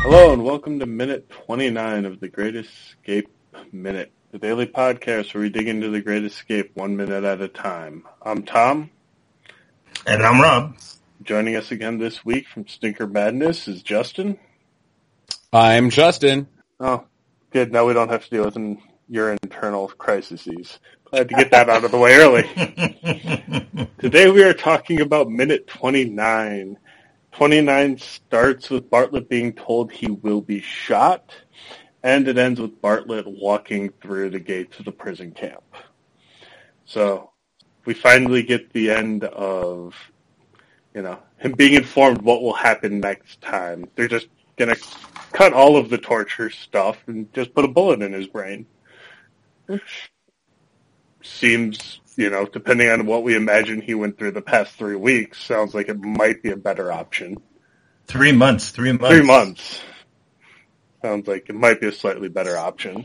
Hello and welcome to minute 29 of the Great Escape Minute, the daily podcast where we dig into the Great Escape 1 minute at a time. I'm Tom. And I'm Rob. Joining us again this week from Stinker Madness is Justin. I'm Justin. Oh, good. Now we don't have to deal with your internal crises. Glad to get that out of the way early. Today we are talking about minute 29. 29 starts with Bartlett being told he will be shot, and it ends with Bartlett walking through the gates of the prison camp. So we finally get the end of, him being informed what will happen next time. They're just going to cut all of the torture stuff and just put a bullet in his brain. Which seems, depending on what we imagine he went through the past 3 weeks, sounds like it might be a better option. 3 months. 3 months. Sounds like it might be a slightly better option.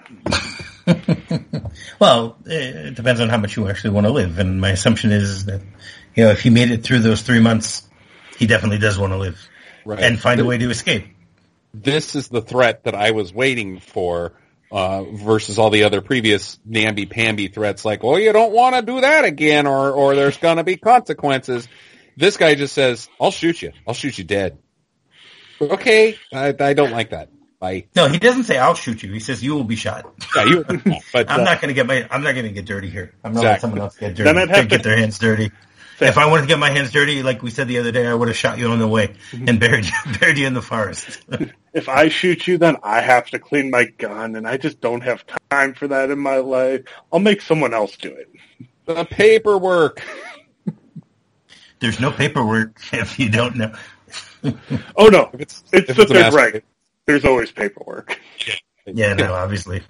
Well, it depends on how much you actually want to live. And my assumption is that, if he made it through those 3 months, he definitely does want to live. Right. And find a way to escape. This is the threat that I was waiting for, versus all the other previous namby-pamby threats like, oh, you don't want to do that again, or there's going to be consequences. This guy just says, I'll shoot you. I'll shoot you dead. Okay, I don't like that. Bye. No, he doesn't say I'll shoot you. He says you will be shot. Yeah, but I'm not going to get dirty here. I'm not let someone else get dirty. Then I'd have to get their hands dirty. If I wanted to get my hands dirty, like we said the other day, I would have shot you on the way and buried you in the forest. If I shoot you, then I have to clean my gun, and I just don't have time for that in my life. I'll make someone else do it. The paperwork. There's no paperwork if you don't know. Oh, no. It's the Third Reich. There's always paperwork. Yeah, no, obviously.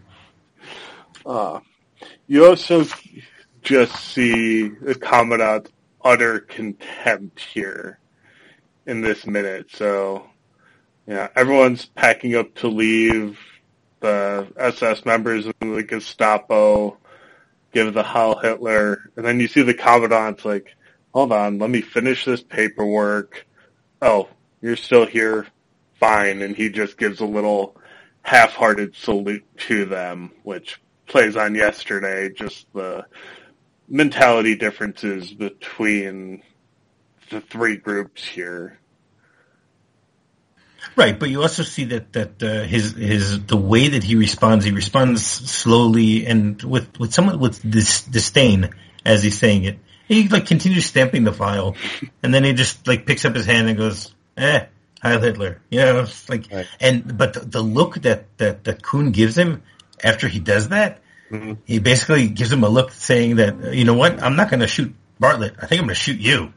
You also just see the Commandant's utter contempt here in this minute. So, everyone's packing up to leave. The SS members and the Gestapo give the Heil Hitler. And then you see the Commandant's like, hold on, let me finish this paperwork. Oh, you're still here? Fine. And he just gives a little half-hearted salute to them, which plays on yesterday, just the mentality differences between the three groups here. Right, but you also see that the way that he responds slowly and with somewhat with disdain as he's saying it. He continues stamping the file, and then he just picks up his hand and goes, Heil Hitler. It's right. But the look that Kuhn gives him after he does that, mm-hmm. He basically gives him a look saying that, you know what, I'm not going to shoot Bartlett. I think I'm going to shoot you.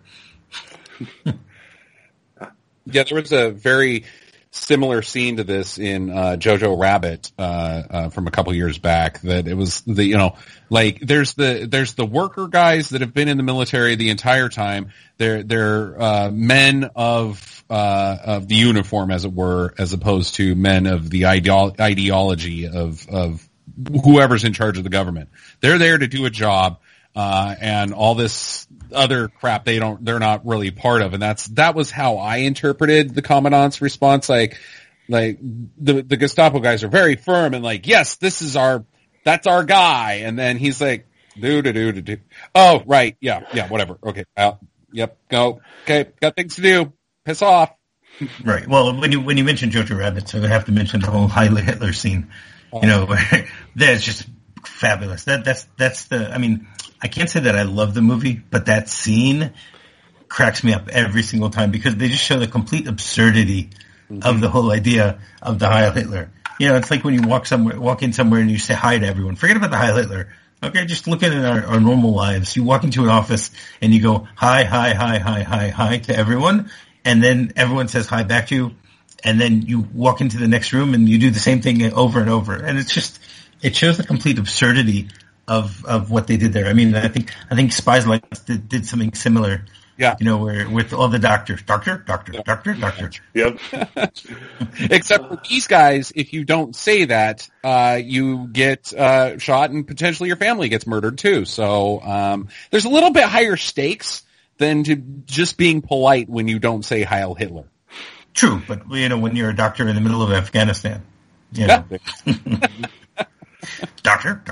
Yeah, there was a very similar scene to this in Jojo Rabbit from a couple years back. That it was there's the worker guys that have been in the military the entire time. They're men of the uniform, as it were, as opposed to men of the ideology of whoever's in charge of the government. They're there to do a job. And all this other crap they're not really part of. And that was how I interpreted the Commandant's response. Like the Gestapo guys are very firm and yes, that's our guy. And then he's like, do. Oh, right. Yeah, whatever. Okay. Yep. Go. Okay. Got things to do. Piss off. Right. Well, when you mentioned Jojo Rabbit, so I have to mention the whole Heil Hitler scene, where that's just fabulous. I can't say that I love the movie, but that scene cracks me up every single time because they just show the complete absurdity of the whole idea of the Heil Hitler. It's like when you walk in somewhere and you say hi to everyone. Forget about the Heil Hitler. Okay, just look at our normal lives. You walk into an office and you go hi to everyone, and then everyone says hi back to you, and then you walk into the next room and you do the same thing over and over. And it shows the complete absurdity of what they did there. I mean, I think Spies Like Us did something similar. Yeah. Where with all the doctor. Yep. Except for these guys, if you don't say that, you get shot and potentially your family gets murdered too. So there's a little bit higher stakes than to just being polite when you don't say Heil Hitler. True, but when you're a doctor in the middle of Afghanistan, doctor.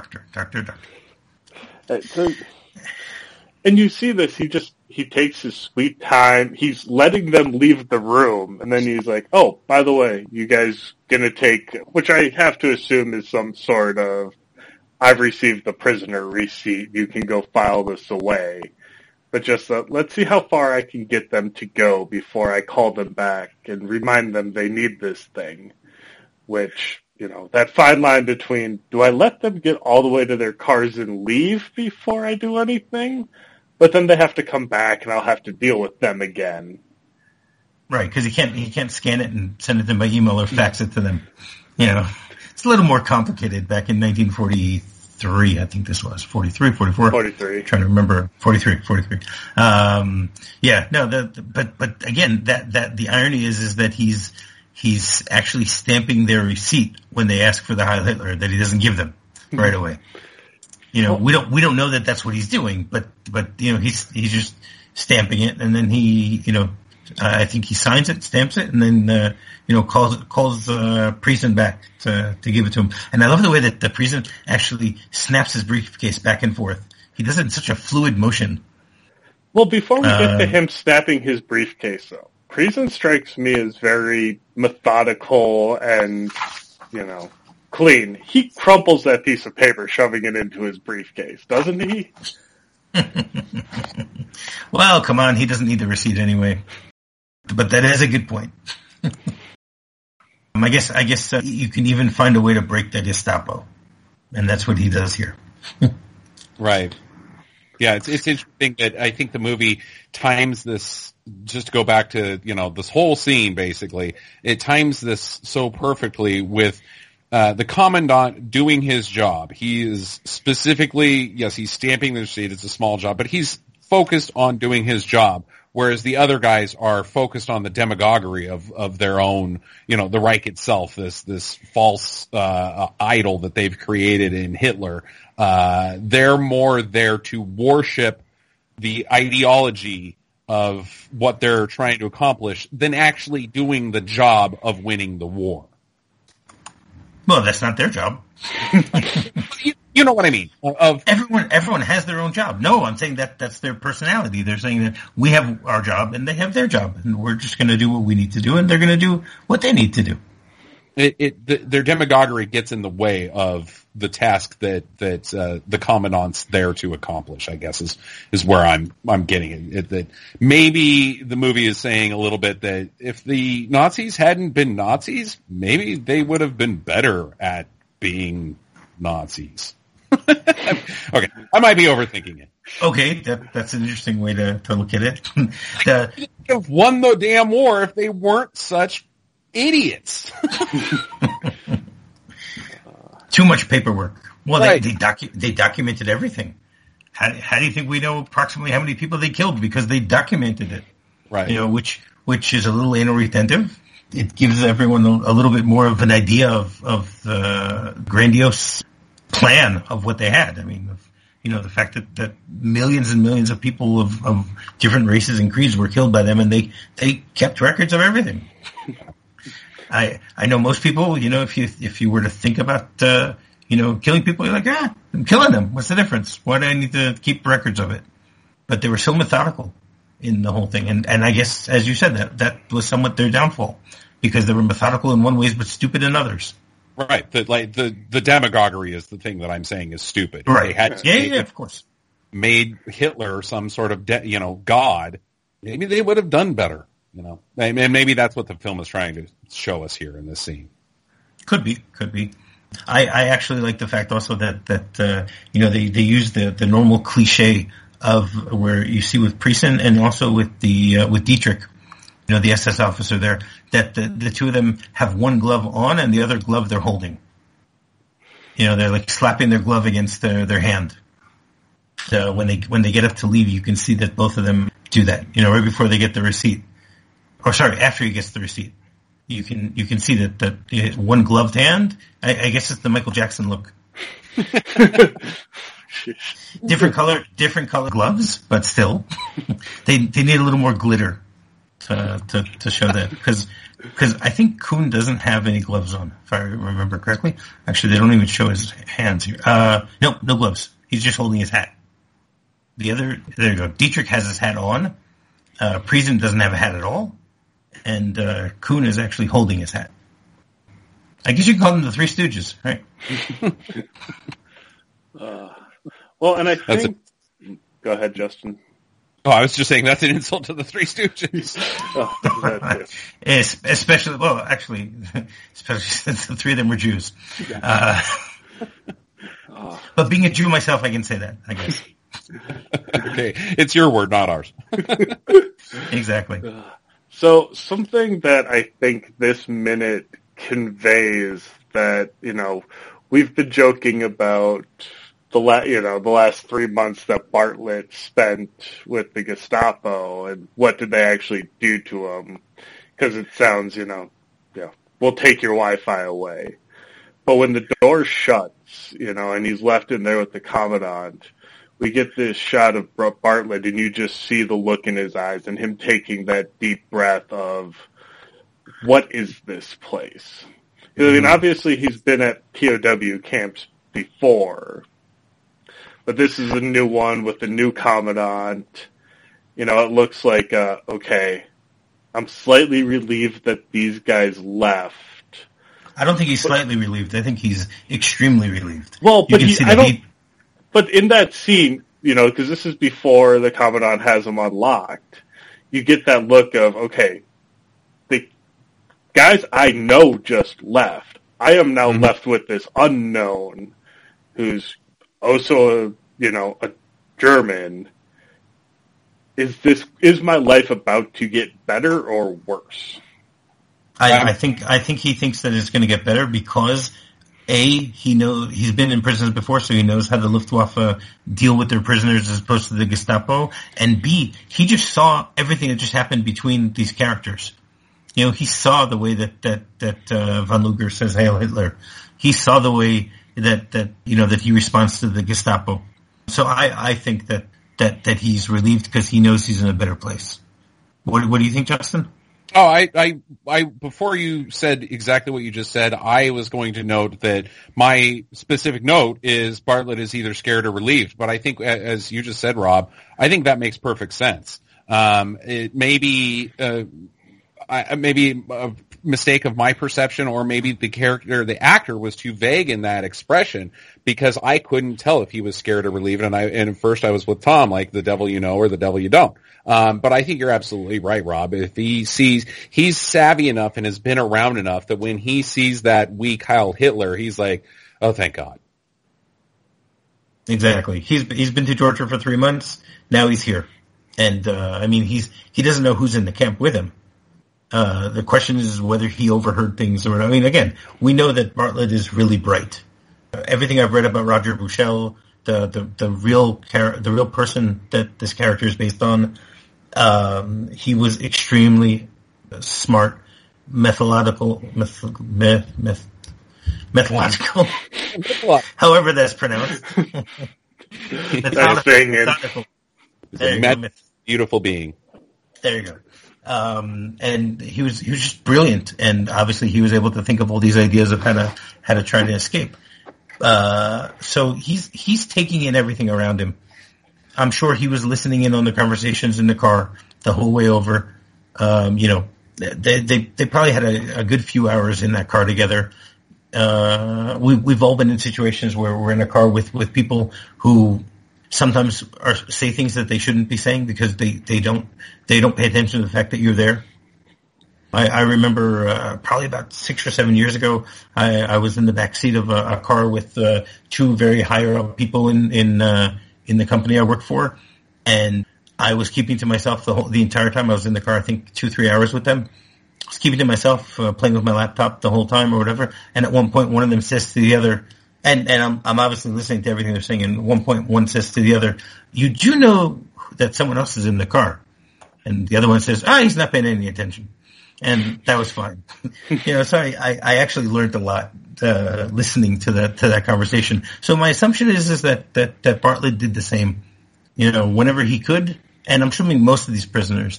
So, and you see this, he takes his sweet time. He's letting them leave the room, and then he's like, "Oh, by the way, you guys gonna take," which I have to assume is some sort of, "I've received the prisoner receipt. You can go file this away." But just let's see how far I can get them to go before I call them back and remind them they need this thing. Which, that fine line between, do I let them get all the way to their cars and leave before I do anything? But then they have to come back and I'll have to deal with them again. Right, because he can't scan it and send it to them by email or fax it to them. It's a little more complicated back in 1943, I think this was. 43, 44? 43. Trying to remember. 43. But again, that the irony is that he's actually stamping their receipt when they ask for the Heil Hitler that he doesn't give them right away. We don't know that that's what he's doing, but he's just stamping it, and then he I think he signs it, stamps it, and then calls Priesen back to give it to him. And I love the way that the Priesen actually snaps his briefcase back and forth. He does it in such a fluid motion. Well, before we get to him snapping his briefcase, though, Priesen strikes me as very methodical and clean. He crumples that piece of paper, shoving it into his briefcase, doesn't he? Well, come on, he doesn't need the receipt anyway. But that is a good point. I guess you can even find a way to break the Gestapo, and that's what he does here. Right. Yeah, it's interesting that I think the movie times this. Just to go back to this whole scene, basically, it times this so perfectly with the commandant doing his job. He is specifically, yes, he's stamping the receipt. It's a small job, but he's focused on doing his job. Whereas the other guys are focused on the demagoguery of their own, the Reich itself, this false idol that they've created in Hitler. They're more there to worship the ideology of what they're trying to accomplish than actually doing the job of winning the war. Well, that's not their job. You know what I mean? Everyone has their own job. No, I'm saying that's their personality. They're saying that we have our job and they have their job, and we're just going to do what we need to do, and they're going to do what they need to do. Their demagoguery gets in the way of the task that the commandant's there to accomplish, I guess, is where I'm getting it. That maybe the movie is saying a little bit that if the Nazis hadn't been Nazis, maybe they would have been better at being Nazis. Okay, I might be overthinking it. Okay, that's an interesting way to look at it. They could have won the damn war if they weren't such idiots. Too much paperwork. Well, right. they documented everything. How do you think we know approximately how many people they killed? Because they documented it. Right. Which is a little anal retentive. It gives everyone a little bit more of an idea of the grandiose plan of what they had. I mean, the fact that millions and millions of people of different races and creeds were killed by them, and they kept records of everything. I know most people, if you were to think about, killing people, you're like, I'm killing them. What's the difference? Why do I need to keep records of it? But they were so methodical in the whole thing. And I guess, as you said, that was somewhat their downfall, because they were methodical in one ways, but stupid in others. Right. The demagoguery is the thing that I'm saying is stupid. Right. They had Yeah, of course. Made Hitler some sort of, God. Maybe they would have done better. And maybe that's what the film is trying to show us here in this scene. Could be. I actually like the fact also that they use the normal cliche of where you see with Priesen and also with Dietrich, the SS officer there, that the two of them have one glove on and the other glove they're holding. They're like slapping their glove against their hand. So when they get up to leave, you can see that both of them do that. Right before they get the receipt. Or sorry, after he gets the receipt, you can see that one gloved hand. I guess it's the Michael Jackson look. different color gloves, but still, they need a little more glitter to show that, because I think Kuhn doesn't have any gloves on, if I remember correctly. Actually, they don't even show his hands here. No gloves. He's just holding his hat. There you go. Dietrich has his hat on. Priesen doesn't have a hat at all, and Kuhn is actually holding his hat. I guess you can call them the Three Stooges, right? Well, and I think... Go ahead, Justin. Oh, I was just saying that's an insult to the Three Stooges. Especially since the three of them were Jews. Yeah. But being a Jew myself, I can say that, I guess. Okay, it's your word, not ours. Exactly. So something that I think this minute conveys that, we've been joking about the last 3 months that Bartlett spent with the Gestapo, and what did they actually do to him? Because it sounds, we'll take your Wi-Fi away. But when the door shuts, and he's left in there with the Commandant, we get this shot of Bartlett, and you just see the look in his eyes and him taking that deep breath of, what is this place? I mean, obviously he's been at POW camps before, but this is a new one with a new Commandant. It looks like, okay, I'm slightly relieved that these guys left. I don't think he's slightly relieved. I think he's extremely relieved. Well, but but in that scene, because this is before the Commandant has him unlocked, you get that look of, okay, the guys I know just left. I am now left with this unknown who's also a German. Is my life about to get better or worse? I think he thinks that it's going to get better because he's been in prisons before, so he knows how the Luftwaffe deal with their prisoners as opposed to the Gestapo. And B, he just saw everything that just happened between these characters. He saw the way that von Luger says Heil Hitler. He saw the way that he responds to the Gestapo. So I think that he's relieved because he knows he's in a better place. What do you think, Justin? Oh, I before you said exactly what you just said, I was going to note that my specific note is Bartlett is either scared or relieved. But I think, as you just said, Rob, I think that makes perfect sense. It may be maybe a mistake of my perception, or maybe the actor was too vague in that expression, because I couldn't tell if he was scared or relieved. And at first I was with Tom, like the devil you know or the devil you don't. But I think you're absolutely right, Rob. If he's savvy enough and has been around enough that when he sees that weak Heil Hitler, he's like, oh, thank God. Exactly. He's been to torture for 3 months. Now he's here. And, he doesn't know who's in the camp with him. The question is whether he overheard things or, again, we know that Bartlett is really bright. Everything I've read about Roger Buchel, the real person that this character is based on, he was extremely smart, methodological, however that's pronounced. Methodical. Beautiful being. There you go. And he was just brilliant, and obviously he was able to think of all these ideas of how to try to escape. So he's taking in everything around him. I'm sure he was listening in on the conversations in the car the whole way over. They probably had a good few hours in that car together. We've all been in situations where we're in a car with people who sometimes say things that they shouldn't be saying because they don't pay attention to the fact that you're there. I remember probably about 6 or 7 years ago, I was in the back seat of a car with two very higher up people in the company I worked for, and I was keeping to myself the entire time I was in the car. I think 2-3 hours with them. I was keeping to myself, playing with my laptop the whole time or whatever. And at one point, one of them says to the other, and I'm obviously listening to everything they're saying. And at one point, one says to the other, "You do know that someone else is in the car?" And the other one says, "He's not paying any attention." And that was fine. So I actually learned a lot listening to that conversation. So my assumption is that Bartlett did the same. Whenever he could, and I'm assuming most of these prisoners did.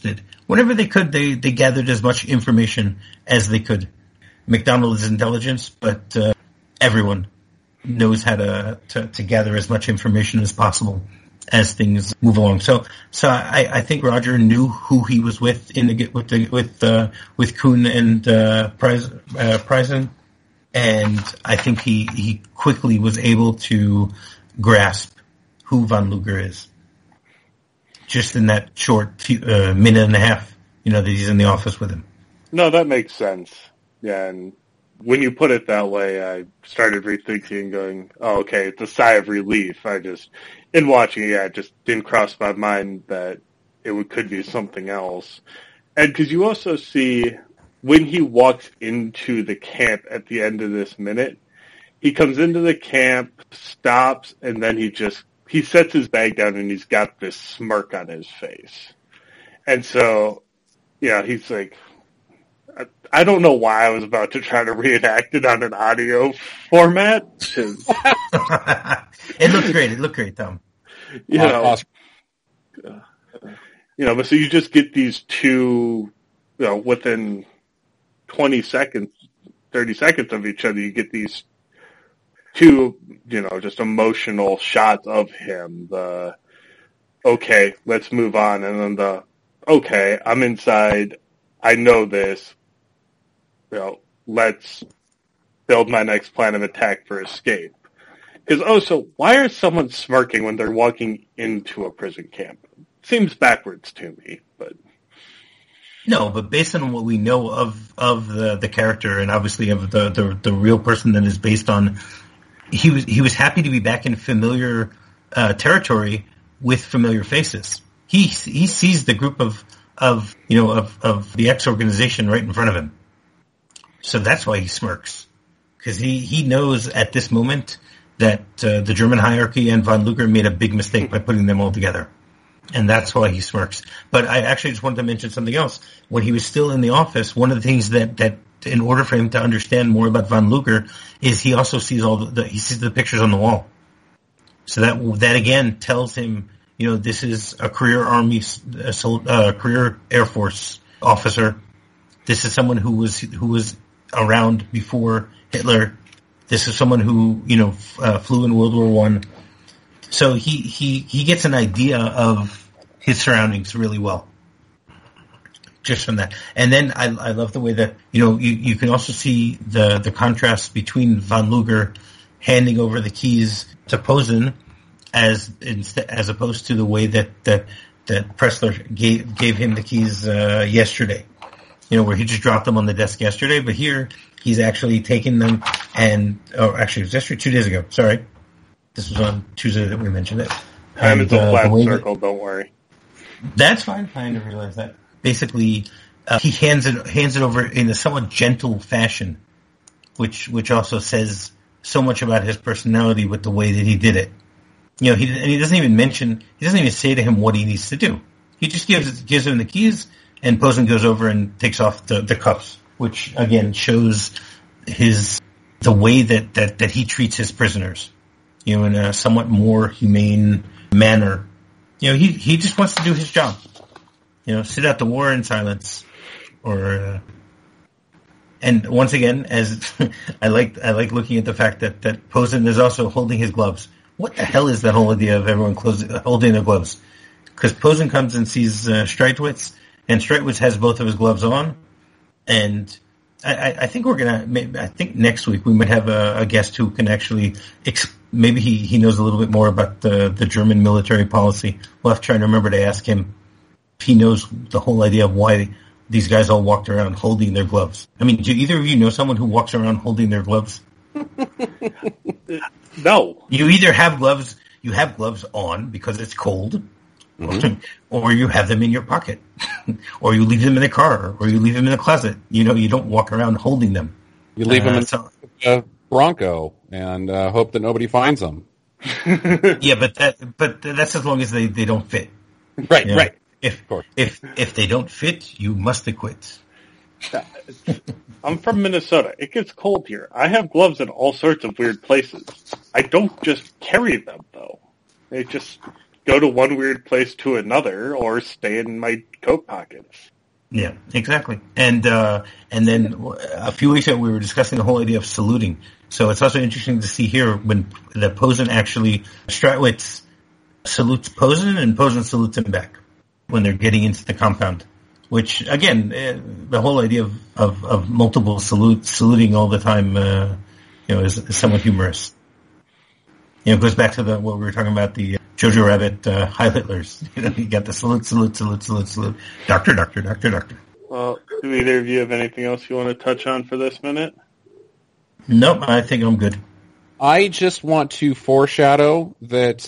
whenever they could, they gathered as much information as they could. McDonald is intelligence, but everyone knows how to gather as much information as possible as things move along. So I think Roger knew who he was with with Kuhn and Prison, and I think he quickly was able to grasp who von Luger is. Just in that short minute and a half, that he's in the office with him. No, that makes sense. Yeah, and when you put it that way, I started rethinking, going, "Oh, okay, it's a sigh of relief." In watching it, it just didn't cross my mind that could be something else. And because you also see when he walks into the camp at the end of this minute, he comes into the camp, stops, and then he sets his bag down and he's got this smirk on his face. And so, he's like, I don't know why I was about to try to reenact it on an audio format. It looked great, Tom. But so you just get these two, within 20 seconds, 30 seconds of each other, you get these two, just emotional shots of him. The, okay, let's move on. And then the, okay, I'm inside. I know this. Let's build my next plan of attack for escape. Because, so why is someone smirking when they're walking into a prison camp? Seems backwards to me, but... No, but based on what we know of the character and obviously of the real person that is based on, he was happy to be back in familiar territory with familiar faces. He sees the group of the X organization right in front of him. So that's why he smirks. Because he knows at this moment that the German hierarchy and von Luger made a big mistake by putting them all together. And that's why he smirks. But I actually just wanted to mention something else. When he was still in the office, one of the things that in order for him to understand more about von Luger is he also sees he sees the pictures on the wall. So that again tells him, this is a career Army, career Air Force officer. This is someone who was around before Hitler. This is someone who flew in World War I. So he gets an idea of his surroundings really well, just from that. And then I love the way that you can also see the contrast between von Luger handing over the keys to Posen as opposed to the way that Pressler gave him the keys yesterday. Where he just dropped them on the desk yesterday, but here he's actually taken them actually it was yesterday, 2 days ago. Sorry. This was on Tuesday that we mentioned it. And it's a flat circle, don't worry. That's fine. I didn't realize that. Basically, he hands it over in a somewhat gentle fashion, which also says so much about his personality with the way that he did it. He doesn't even say to him what he needs to do. He just gives him the keys, and Posen goes over and takes off the cuffs, which again shows the way that he treats his prisoners. In a somewhat more humane manner. He just wants to do his job. Sit out the war in silence. And once again, as I like looking at the fact that Posen is also holding his gloves. What the hell is that whole idea of everyone holding their gloves? Because Posen comes and sees Streitwitz, and Streitwitz has both of his gloves on, and I think I think next week we might have a guest who can actually maybe he knows a little bit more about the German military policy. We'll have to try and remember to ask him if he knows the whole idea of why these guys all walked around holding their gloves. I mean, do either of you know someone who walks around holding their gloves? No. You either have gloves on because it's cold, or you have them in your pocket, or you leave them in the car, or you leave them in the closet. You don't walk around holding them. You leave them in a Bronco and hope that nobody finds them. Yeah, but that's as long as they don't fit. Right, right. If they don't fit, you must acquit. I'm from Minnesota. It gets cold here. I have gloves in all sorts of weird places. I don't just carry them, though. They just go to one weird place to another or stay in my coat pockets. Yeah, exactly. And then a few weeks ago we were discussing the whole idea of saluting. So it's also interesting to see here when the Posen actually, Stratwitz salutes Posen and Posen salutes him back when they're getting into the compound. Which, again, the whole idea of multiple saluting all the time, is somewhat humorous. It goes back to what we were talking about, the Jojo Rabbit Heil Hitlers. You got the salute. Doctor. Well, do either of you have anything else you want to touch on for this minute? Nope, I think I'm good. I just want to foreshadow that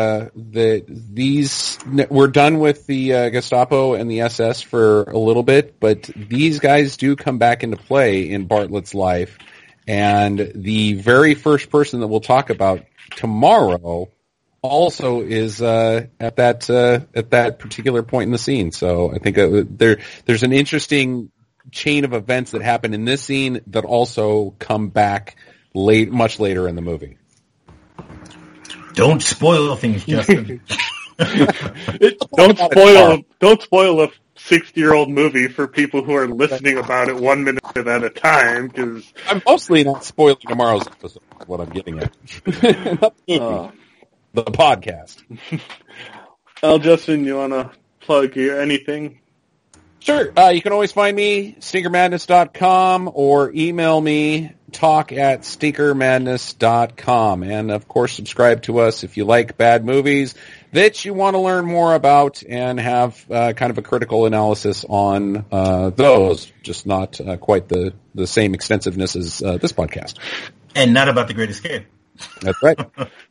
we're done with the Gestapo and the SS for a little bit, but these guys do come back into play in Bartlett's life, and the very first person that we'll talk about tomorrow also is at that particular point in the scene. So I think there's an interesting chain of events that happen in this scene that also come back much later in the movie. Don't spoil things, Justin. Don't spoil a 60-year-old movie for people who are listening about it 1 minute at a time. Because I'm mostly not spoiling tomorrow's episode. What I'm getting at, the podcast. Well, Justin, you want to plug anything? Sure. You can always find me, stinkermadness.com, or email me, talk@stinkermadness.com. And, of course, subscribe to us if you like bad movies that you want to learn more about and have kind of a critical analysis on those, just not quite the same extensiveness as this podcast. And not about The Great Escape. That's right.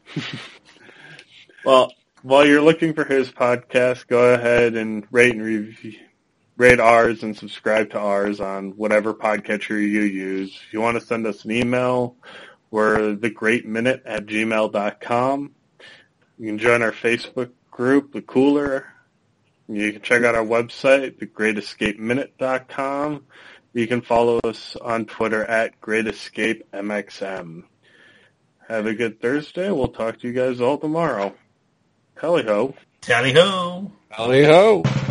Well, while you're looking for his podcast, go ahead and rate ours and subscribe to ours on whatever podcatcher you use. If you want to send us an email, we're thegreatminute@gmail.com. You can join our Facebook group, The Cooler. You can check out our website, thegreatescapeminute.com. You can follow us on Twitter @GreatEscapeMXM. Have a good Thursday. We'll talk to you guys all tomorrow. Tally ho. Tally ho. Tally ho.